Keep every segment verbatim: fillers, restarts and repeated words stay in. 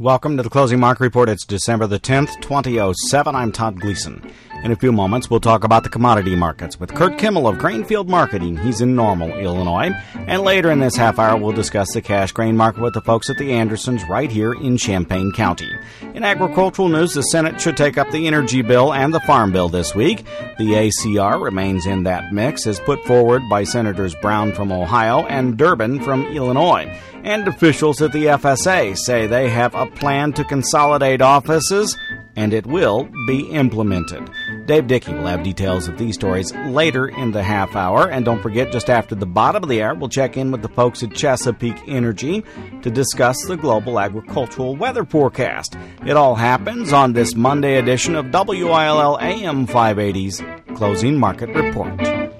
Welcome to the Closing Market Report. It's December the tenth, twenty oh seven. I'm Todd Gleason. In a few moments, we'll talk about the commodity markets with Kurt Kimmel of Grainfield Marketing. He's in Normal, Illinois. And later in this half hour, we'll discuss the cash grain market with the folks at the Andersons right here in Champaign County. In agricultural news, the Senate should take up the energy bill and the farm bill this week. The A C R remains in that mix, as put forward by Senators Brown from Ohio and Durbin from Illinois. And officials at the F S A say they have a plan to consolidate offices, and it will be implemented. Dave Dickey will have details of these stories later in the half hour. And don't forget, just after the bottom of the hour, we'll check in with the folks at Chesapeake Energy to discuss the global agricultural weather forecast. It all happens on this Monday edition of W I L L A M five eighty's Closing Market Report.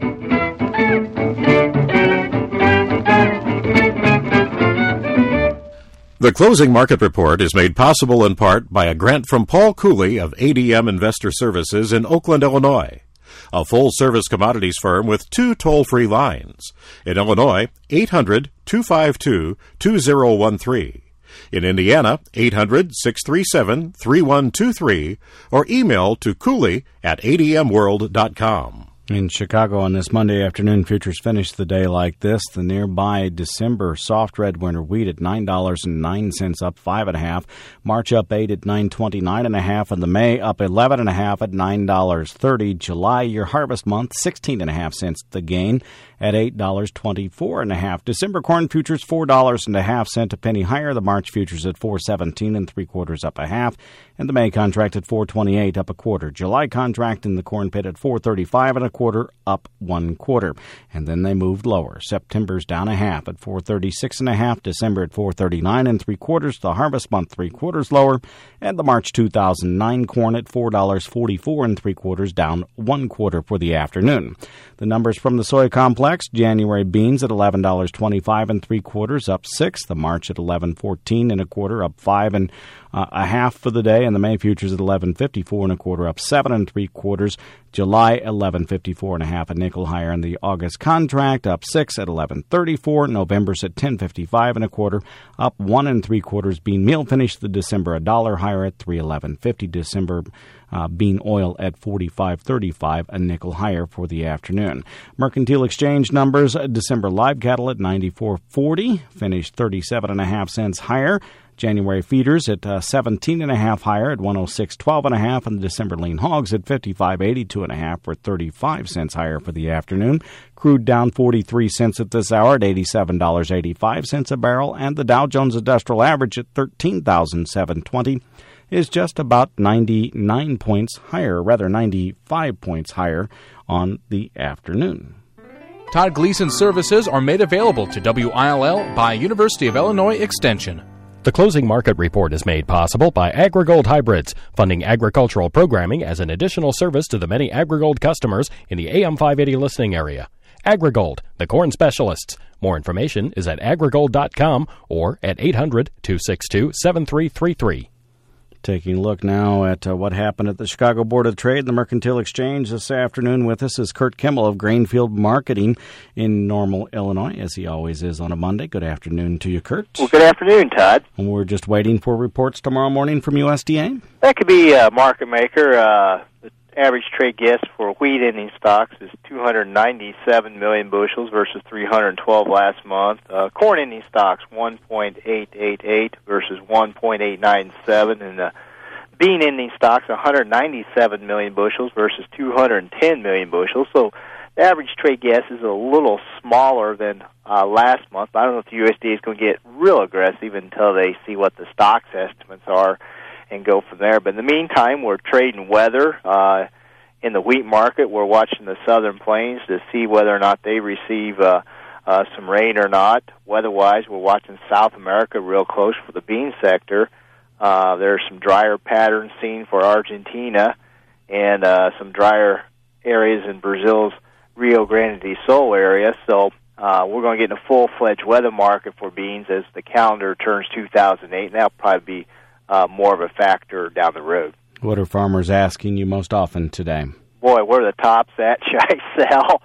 The Closing Market Report is made possible in part by a grant from Paul Cooley of A D M Investor Services in Oakland, Illinois, a full-service commodities firm with two toll-free lines. In Illinois, eight hundred, two five two, two zero one three. In Indiana, eight hundred, six three seven, three one two three, or email to Cooley at A D M world dot com. In Chicago on this Monday afternoon, futures finished the day like this. The nearby December soft red winter wheat at nine dollars and nine cents, up five and a half. March up eight at nine twenty-nine and a half, and the May up eleven and a half at nine dollars thirty. July, your harvest month, sixteen and a half cents the gain at eight dollars twenty-four and a half. December corn futures four dollars and a half cent, a penny higher. The March futures at four seventeen and three quarters, up a half, and the May contract at four twenty-eight, up a quarter. July contract in the corn pit at four thirty-five and a quarter, up one quarter. And then they moved lower. September's down a half at four thirty-six and a half. December at four thirty-nine and three quarters. The harvest month three quarters lower, and the March two thousand nine corn at four dollars forty-four and three quarters, down one quarter for the afternoon. The numbers from the soy complex: January beans at eleven dollars twenty-five and three quarters, up six. The March at eleven fourteen and a quarter, up five and uh, a half for the day, and the May futures at eleven fifty-four and a quarter, up seven and three quarters. July eleven fifty-four and a half, a nickel higher, and the August contract up six at eleven thirty-four. November's at ten fifty-five and a quarter, up one and three quarters. Bean meal finished the December a dollar higher at three eleven fifty. December uh, bean oil at forty-five thirty-five, a nickel higher for the afternoon. Mercantile exchange numbers: December live cattle at ninety-four forty, finished thirty-seven and a half cents higher. January feeders at uh, seventeen and a half higher at one oh six twelve and a half, and the December lean hogs at fifty-five eighty-two and a half for thirty-five cents higher for the afternoon. Crude down forty-three cents at this hour at eighty-seven dollars and eighty-five cents a barrel, and the Dow Jones Industrial Average at thirteen thousand seven hundred twenty is just about ninety-nine points higher, rather ninety-five points higher on the afternoon. Todd Gleason services are made available to W I L L by University of Illinois Extension. The Closing Market Report is made possible by AgriGold Hybrids, funding agricultural programming as an additional service to the many AgriGold customers in the A M five eighty listening area. AgriGold, the corn specialists. More information is at agrigold dot com or at eight hundred, two six two, seven three three three. Taking a look now at uh, what happened at the Chicago Board of Trade and the Mercantile Exchange this afternoon. With us is Kurt Kimmel of Grainfield Marketing in Normal, Illinois, as he always is on a Monday. Good afternoon to you, Kurt. Well, good afternoon, Todd. And we're just waiting for reports tomorrow morning from U S D A. That could be a market maker. Uh, the average trade guess for wheat ending stocks is two hundred ninety-seven million bushels versus three hundred twelve last month. Uh, corn ending stocks, one point eight eight eight versus one point eight nine seven. And uh, bean ending stocks, one hundred ninety-seven million bushels versus two hundred ten million bushels. So the average trade guess is a little smaller than uh, last month. But I don't know if the U S D A is going to get real aggressive until they see what the stocks estimates are and go from there. But in the meantime, we're trading weather. Uh, in the wheat market, we're watching the southern plains to see whether or not they receive uh, uh, some rain or not. Weather-wise, we're watching South America real close for the bean sector. Uh, there are some drier patterns seen for Argentina and uh, some drier areas in Brazil's Rio Grande do Sul area. So uh, we're going to get in a full-fledged weather market for beans as the calendar turns two thousand eight, and that'll probably be uh, more of a factor down the road. What are farmers asking you most often today? Boy, where are the tops at? Should I sell?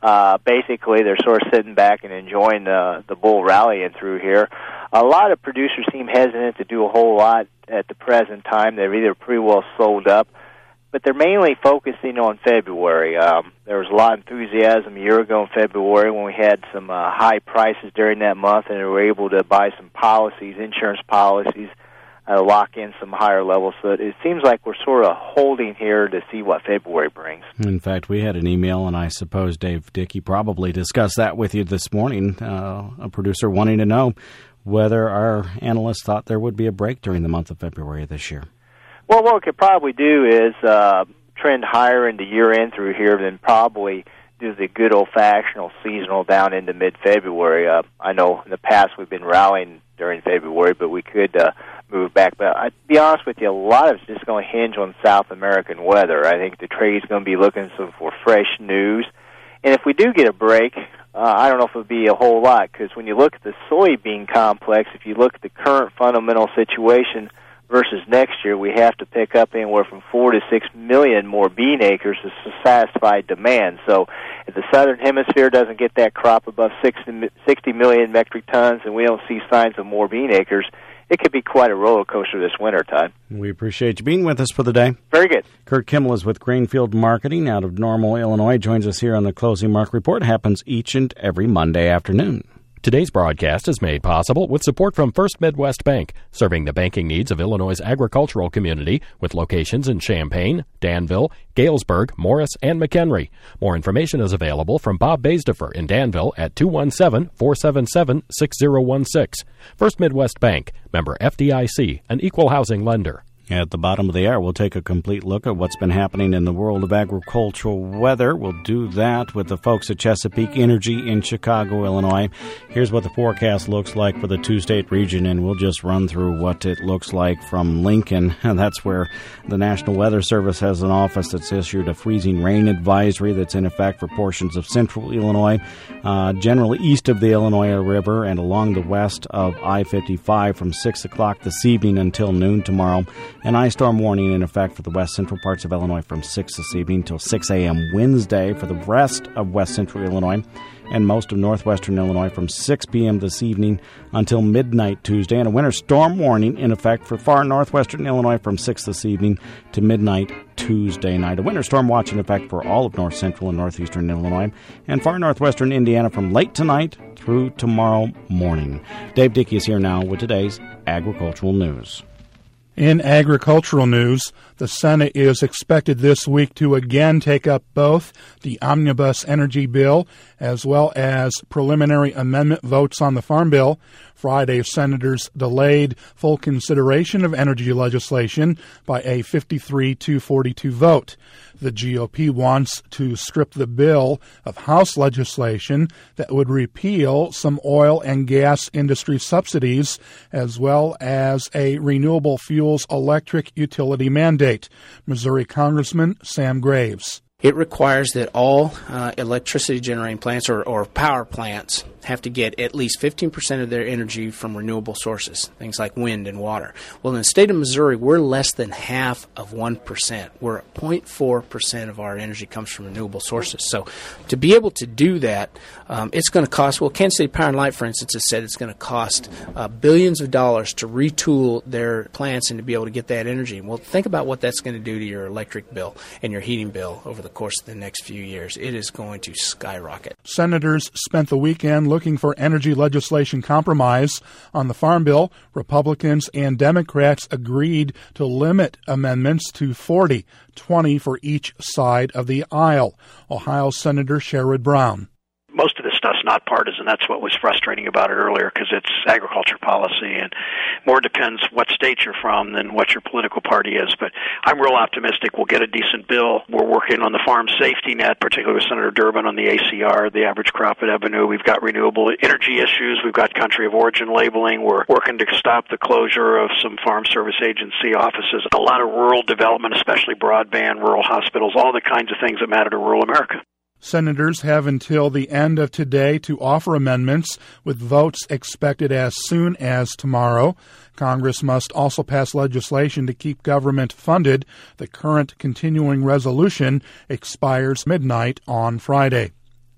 Uh, basically, they're sort of sitting back and enjoying the, the bull rallying through here. A lot of producers seem hesitant to do a whole lot at the present time. They're either pretty well sold up, but they're mainly focusing on February. Um, there was a lot of enthusiasm a year ago in February when we had some uh, high prices during that month, and they were able to buy some policies, insurance policies, Uh, lock in some higher levels. So it seems like we're sort of holding here to see what February brings. In fact, we had an email, and I suppose Dave Dickey probably discussed that with you this morning, uh, a producer wanting to know whether our analysts thought there would be a break during the month of February this year. Well, what we could probably do is uh, trend higher into year-end through here, then probably do the good old-fashioned seasonal down into mid-February. Uh, I know in the past we've been rallying during February, but we could uh, move back. But I'd be honest with you, a lot of it's just going to hinge on South American weather. I think the trade's going to be looking for fresh news. And if we do get a break, uh, I don't know if it'll be a whole lot, because when you look at the soybean complex, if you look at the current fundamental situation versus next year, we have to pick up anywhere from four to six million more bean acres to satisfy demand. So if the southern hemisphere doesn't get that crop above sixty million metric tons and we don't see signs of more bean acres, it could be quite a roller coaster this wintertime. We appreciate you being with us for the day. Very good. Kurt Kimmel is with Greenfield Marketing out of Normal, Illinois. Joins us here on the Closing Market Report. It happens each and every Monday afternoon. Today's broadcast is made possible with support from First Midwest Bank, serving the banking needs of Illinois' agricultural community with locations in Champaign, Danville, Galesburg, Morris, and McHenry. More information is available from Bob Baisdefer in Danville at two one seven, four seven seven, six zero one six. First Midwest Bank, member F D I C, an equal housing lender. At the bottom of the hour, we'll take a complete look at what's been happening in the world of agricultural weather. We'll do that with the folks at Chesapeake Energy in Chicago, Illinois. Here's what the forecast looks like for the two-state region, and we'll just run through what it looks like from Lincoln. That's where the National Weather Service has an office that's issued a freezing rain advisory that's in effect for portions of central Illinois, uh, generally east of the Illinois River and along the west of I fifty-five from six o'clock this evening until noon tomorrow. An ice storm warning in effect for the west central parts of Illinois from six this evening until six a.m. Wednesday for the rest of west central Illinois and most of northwestern Illinois from six p.m. this evening until midnight Tuesday. And a winter storm warning in effect for far northwestern Illinois from six this evening to midnight Tuesday night. A winter storm watch in effect for all of north central and northeastern Illinois and far northwestern Indiana from late tonight through tomorrow morning. Dave Dickey is here now with today's agricultural news. In agricultural news, the Senate is expected this week to again take up both the omnibus energy bill as well as preliminary amendment votes on the Farm Bill. Friday, senators delayed full consideration of energy legislation by a fifty-three to forty-two vote. The G O P wants to strip the bill of House legislation that would repeal some oil and gas industry subsidies as well as a renewable fuels electric utility mandate. Missouri Congressman Sam Graves. It requires that all uh, electricity generating plants or, or power plants have to get at least fifteen percent of their energy from renewable sources, things like wind and water. Well, in the state of Missouri, we're less than half of one percent. We're at zero point four percent of our energy comes from renewable sources. So to be able to do that, um, it's going to cost, well, Kansas City Power and Light, for instance, has said it's going to cost uh, billions of dollars to retool their plants and to be able to get that energy. Well, think about what that's going to do to your electric bill and your heating bill over the course of the next few years. It is going to skyrocket. Senators spent the weekend looking for energy legislation compromise on the Farm Bill. Republicans and Democrats agreed to limit amendments to forty, twenty for each side of the aisle. Ohio Senator Sherrod Brown. Most of this stuff's not partisan. That's what was frustrating about it earlier, because it's agriculture policy, and more depends what state you're from than what your political party is. But I'm real optimistic we'll get a decent bill. We're working on the farm safety net, particularly with Senator Durbin on the A C R, the average crop at Ebonu. We've got renewable energy issues. We've got country of origin labeling. We're working to stop the closure of some Farm Service Agency offices. A lot of rural development, especially broadband, rural hospitals, all the kinds of things that matter to rural America. Senators have until the end of today to offer amendments, with votes expected as soon as tomorrow. Congress must also pass legislation to keep government funded. The current continuing resolution expires midnight on Friday.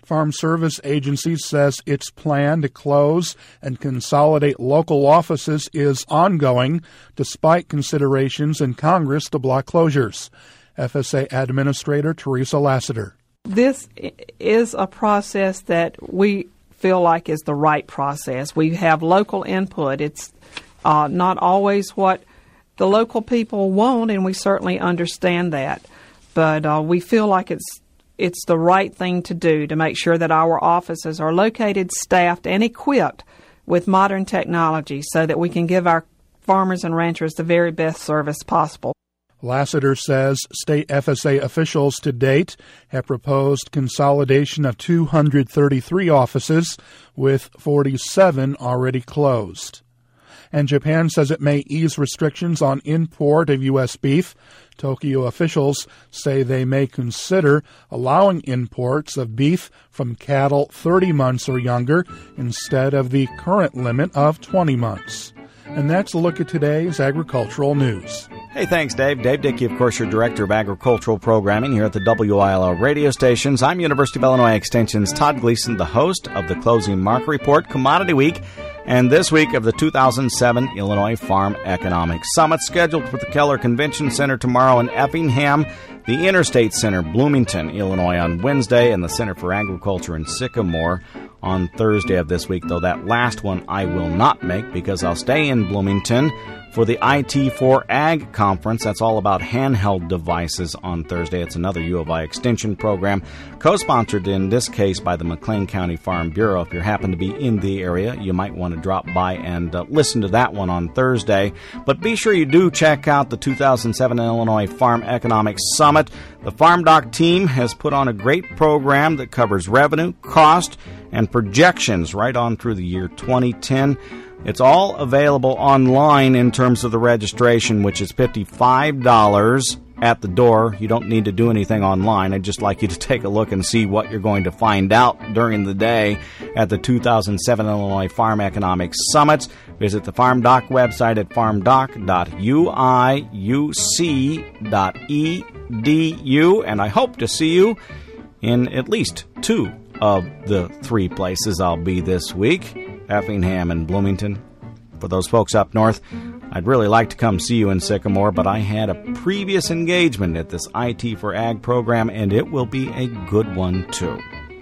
Farm Service Agency says its plan to close and consolidate local offices is ongoing, despite considerations in Congress to block closures. F S A Administrator Teresa Lassiter. This is a process that we feel like is the right process. We have local input. It's uh, not always what the local people want, and we certainly understand that. But uh, we feel like it's it's the right thing to do to make sure that our offices are located, staffed, and equipped with modern technology so that we can give our farmers and ranchers the very best service possible. Lassiter says state F S A officials to date have proposed consolidation of two hundred thirty-three offices, with forty-seven already closed. And Japan says it may ease restrictions on import of U S beef. Tokyo officials say they may consider allowing imports of beef from cattle thirty months or younger instead of the current limit of twenty months. And that's a look at today's agricultural news. Hey, thanks, Dave. Dave Dickey, of course, your Director of Agricultural Programming here at the W I L L radio stations. I'm University of Illinois Extension's Todd Gleason, the host of the Closing Market Report, Commodity Week, and this week of the two thousand seven Illinois Farm Economic Summit, scheduled for the Keller Convention Center tomorrow in Effingham, the Interstate Center, Bloomington, Illinois on Wednesday, and the Center for Agriculture in Sycamore on Thursday of this week, though that last one I will not make because I'll stay in Bloomington for the I T four Ag Conference. That's all about handheld devices on Thursday. It's another U of I Extension program, co-sponsored in this case by the McLean County Farm Bureau. If you happen to be in the area, you might want to drop by and uh, listen to that one on Thursday. But be sure you do check out the two thousand seven Illinois Farm Economic Summit. The FarmDoc team has put on a great program that covers revenue, cost, and projections right on through the year twenty ten. It's all available online in terms of the registration, which is fifty-five dollars at the door. You don't need to do anything online. I'd just like you to take a look and see what you're going to find out during the day at the two thousand seven Illinois Farm Economic Summits. Visit the FarmDoc website at farmdoc dot u i u c dot e d u, and I hope to see you in at least two of the three places I'll be this week, Effingham and Bloomington. For those folks up north, I'd really like to come see you in Sycamore, but I had a previous engagement at this I T for Ag program, and it will be a good one, too.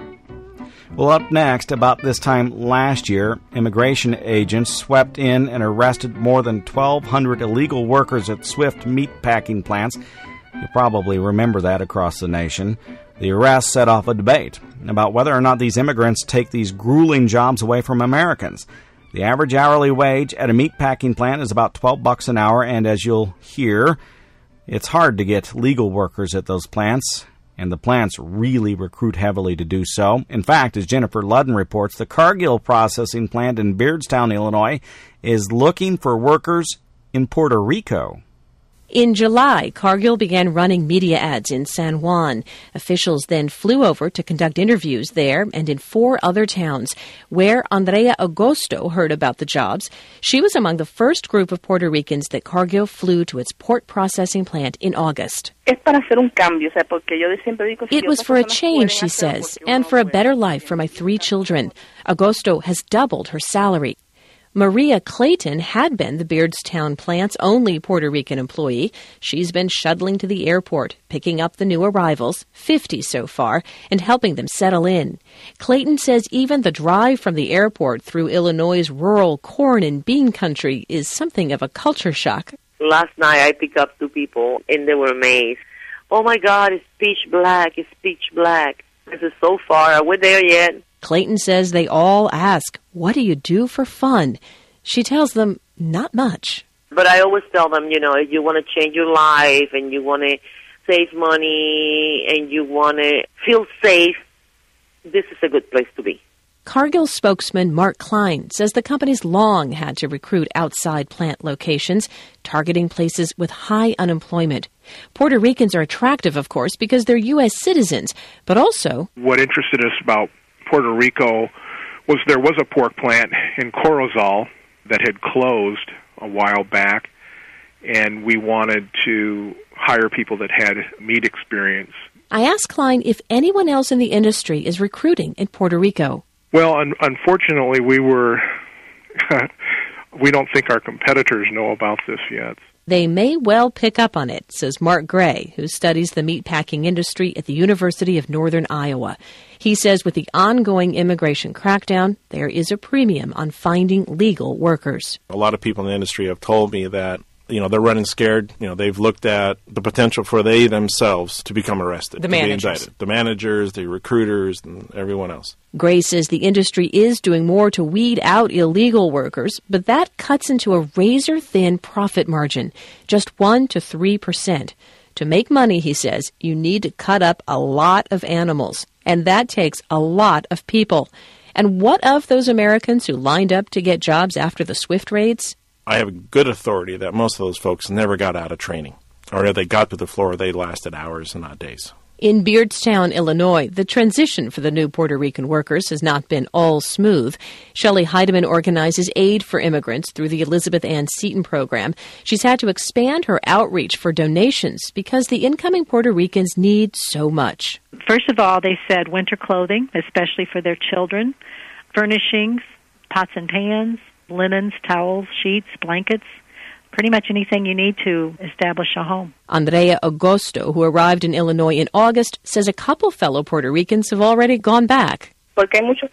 Well, up next, about this time last year, immigration agents swept in and arrested more than twelve hundred illegal workers at Swift meat packing plants. You probably remember that across the nation. The arrest set off a debate about whether or not these immigrants take these grueling jobs away from Americans. The average hourly wage at a meatpacking plant is about twelve bucks an hour, and as you'll hear, it's hard to get legal workers at those plants, and the plants really recruit heavily to do so. In fact, as Jennifer Ludden reports, the Cargill processing plant in Beardstown, Illinois, is looking for workers in Puerto Rico. In July, Cargill began running media ads in San Juan. Officials then flew over to conduct interviews there and in four other towns, where Andrea Agosto heard about the jobs. She was among the first group of Puerto Ricans that Cargill flew to its pork processing plant in August. It was for a change, she says, and for a better life for my three children. Agosto has doubled her salary. Maria Clayton had been the Beardstown plant's only Puerto Rican employee. She's been shuttling to the airport, picking up the new arrivals, fifty so far, and helping them settle in. Clayton says even the drive from the airport through Illinois' rural corn and bean country is something of a culture shock. Last night I picked up two people, and they were amazed. Oh, my God, it's pitch black, it's pitch black. This is so far. Are we there yet? Clayton says they all ask, what do you do for fun? She tells them, not much. But I always tell them, you know, if you want to change your life and you want to save money and you want to feel safe, this is a good place to be. Cargill spokesman Mark Klein says the company's long had to recruit outside plant locations, targeting places with high unemployment. Puerto Ricans are attractive, of course, because they're U S citizens, but also... What interested us about Puerto Rico was there was a pork plant in Corozal that had closed a while back, and we wanted to hire people that had meat experience I asked Klein if anyone else in the industry is recruiting in Puerto Rico. Well, un- unfortunately, we were. we don't think our competitors know about this yet. They may well pick up on it, says Mark Gray, who studies the meatpacking industry at the University of Northern Iowa. He says with the ongoing immigration crackdown, there is a premium on finding legal workers. A lot of people in the industry have told me that, you know, they're running scared. You know, they've looked at the potential for they themselves to become arrested, the to managers. be indicted. The managers, the recruiters, and everyone else. Gray says the industry is doing more to weed out illegal workers, but that cuts into a razor-thin profit margin, just one to three percent. To make money, he says, you need to cut up a lot of animals, and that takes a lot of people. And what of those Americans who lined up to get jobs after the SWIFT raids? I have good authority that most of those folks never got out of training, or if they got to the floor, they lasted hours and not days. In Beardstown, Illinois, the transition for the new Puerto Rican workers has not been all smooth. Shelley Heidemann organizes aid for immigrants through the Elizabeth Ann Seton program. She's had to expand her outreach for donations because the incoming Puerto Ricans need so much. First of all, they said winter clothing, especially for their children, furnishings, pots and pans, linens, towels, sheets, blankets, pretty much anything you need to establish a home. Andrea Agosto, who arrived in Illinois in August, says a couple fellow Puerto Ricans have already gone back. They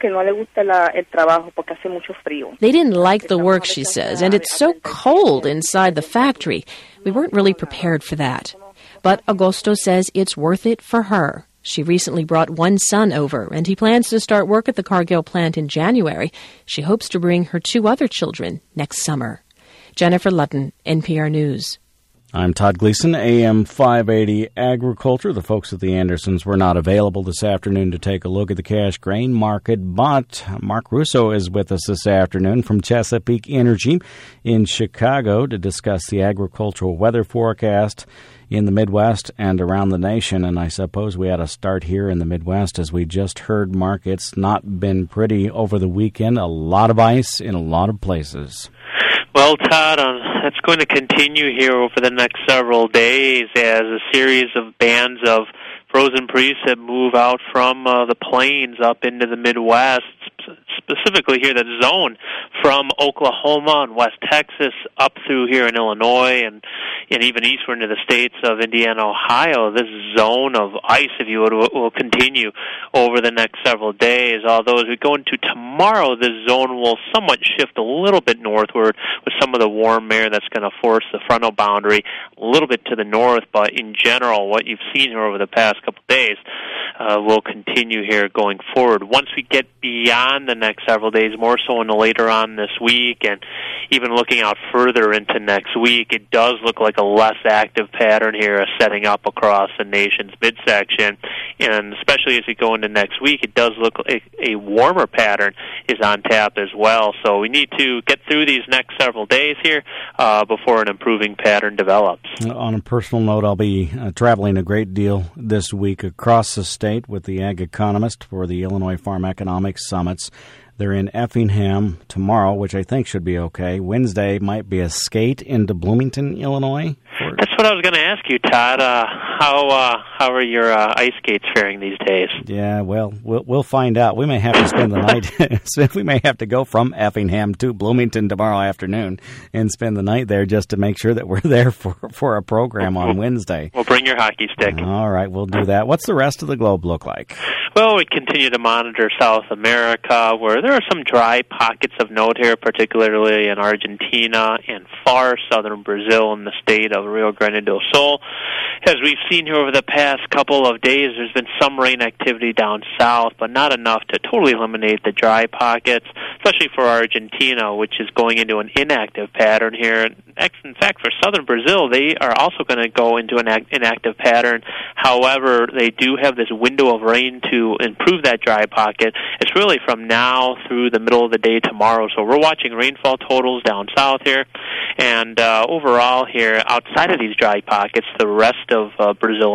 didn't like the work, she says, and it's so cold inside the factory. We weren't really prepared for that. But Agosto says it's worth it for her. She recently brought one son over, and he plans to start work at the Cargill plant in January. She hopes to bring her two other children next summer. Jennifer Ludden, N P R News. I'm Todd Gleason, A M five eighty Agriculture. The folks at the Andersons were not available this afternoon to take a look at the cash grain market, but Mark Russo is with us this afternoon from Chesapeake Energy in Chicago to discuss the agricultural weather forecast in the Midwest and around the nation. And I suppose we ought to start here in the Midwest. As we just heard, Mark, it's not been pretty over the weekend. A lot of ice in a lot of places. Well, Todd, um, that's going to continue here over the next several days as a series of bands of frozen precip move out from uh, the plains up into the Midwest, specifically here that zone from Oklahoma and West Texas up through here in Illinois and, and even eastward into the states of Indiana, Ohio. This zone of ice, if you would, will, will continue over the next several days, although as we go into tomorrow, this zone will somewhat shift a little bit northward with some of the warm air that's going to force the frontal boundary a little bit to the north, but in general, what you've seen here over the past couple of days uh, will continue here going forward. Once we get beyond the next several days, more so in the later on this week, and even looking out further into next week, it does look like a less active pattern here setting up across the nation's midsection, and especially as we go into next week, it does look like a warmer pattern is on tap as well. So we need to get through these next several days here uh, before an improving pattern develops. On a personal note, I'll be uh, traveling a great deal this week across the state with the Ag Economist for the Illinois Farm Economics Summits. They're in Effingham tomorrow, which I think should be okay. Wednesday might be a skate into Bloomington, Illinois. That's what I was going to ask you, Todd. Uh, how uh, how are your uh, ice skates faring these days? Yeah, well, we'll we'll find out. We may have to spend the night. So we may have to go from Effingham to Bloomington tomorrow afternoon and spend the night there just to make sure that we're there for for a program on Wednesday. Well, bring your hockey stick. All right, we'll do that. What's the rest of the globe look like? Well, we continue to monitor South America, where there are some dry pockets of note here, particularly in Argentina and far southern Brazil in the state of Rio Grande do Sul. As we've seen here over the past couple of days, there's been some rain activity down south, but not enough to totally eliminate the dry pockets, especially for Argentina, which is going into an inactive pattern here. In fact, for southern Brazil, they are also going to go into an inactive pattern. However, they do have this window of rain to improve that dry pocket. It's really from now through the middle of the day tomorrow. So we're watching rainfall totals down south here. And uh, overall here, outside of these dry pockets, the rest of uh, Brazil and Argentina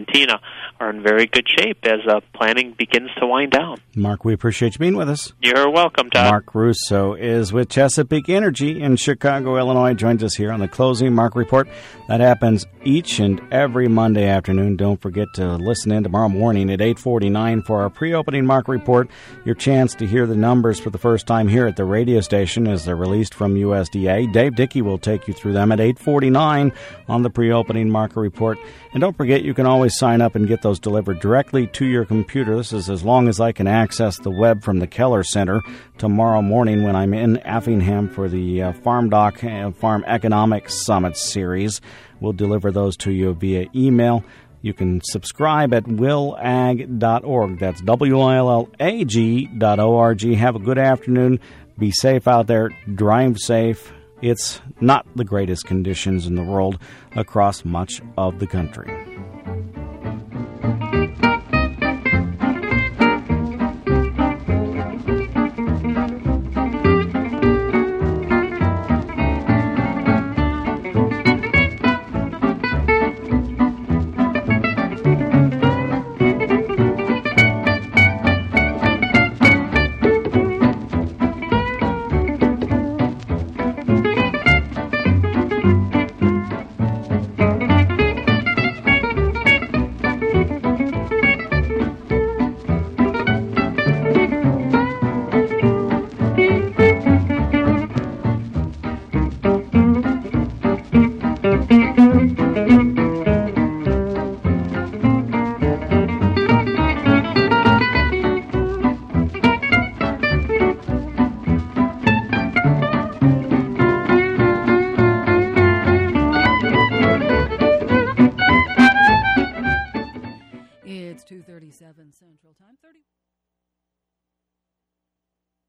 Argentina are in very good shape as uh, planning begins to wind down. Mark, we appreciate you being with us. You're welcome, Todd. Mark Russo is with Chesapeake Energy in Chicago, Illinois. Joins us here on the Closing Market Report. That happens each and every Monday afternoon. Don't forget to listen in tomorrow morning at eight forty-nine for our pre-opening market report. Your chance to hear the numbers for the first time here at the radio station as they're released from U S D A. Dave Dickey will take you through them at eight forty-nine on the pre-opening market report. And don't forget, you can always sign up and get those delivered directly to your computer. This is as long as I can access the web from the Keller Center tomorrow morning when I'm in Effingham for the uh, Farm Doc uh, Farm Economics Summit series. We'll deliver those to you via email. You can subscribe at will ag dot org. That's W I L L A G dot O R G. Have a good afternoon. Be safe out there. Drive safe. It's not the greatest conditions in the world across much of the country. two thirty-seven Central Time. thirty